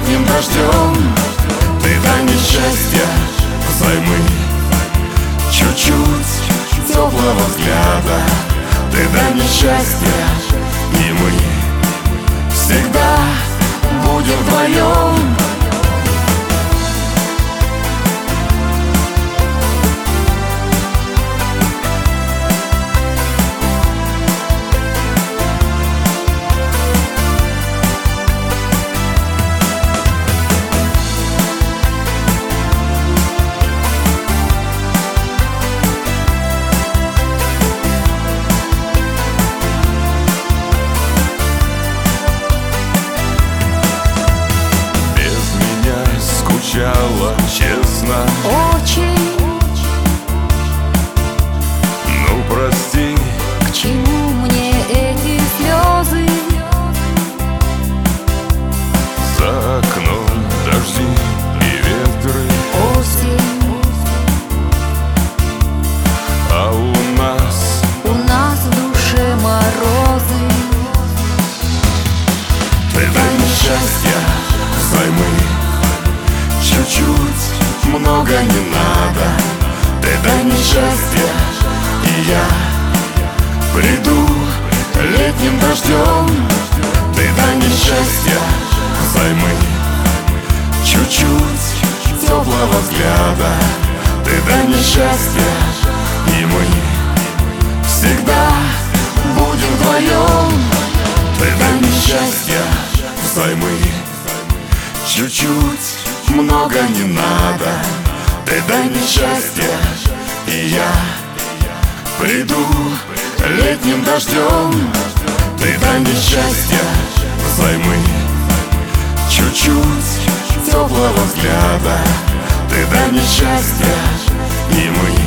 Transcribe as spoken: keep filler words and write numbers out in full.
летним дождем. Ты дай мне счастья взаймы, чуть-чуть теплого взгляда. Ты дай мне счастья, и мы всегда будем вдвоем. Честно, очень. ну прости, К чему мне эти слезы? за окном дожди и ветры, Осень. а у нас У нас в душе морозы. Ты дай мне счастья взаймы, чуть-чуть, много не надо. Ты дай мне счастье, и я приду летним дождем. Ты дай мне счастье взаймы, чуть-чуть теплого взгляда. Ты дай мне счастье, и мы всегда будем вдвоем. Ты дай мне счастье взаймы, чуть-чуть, много не надо. Ты дай мне счастье, и я приду летним дождем. Ты дай мне счастье взаймы, чуть-чуть теплого взгляда. Ты дай мне счастье, и мы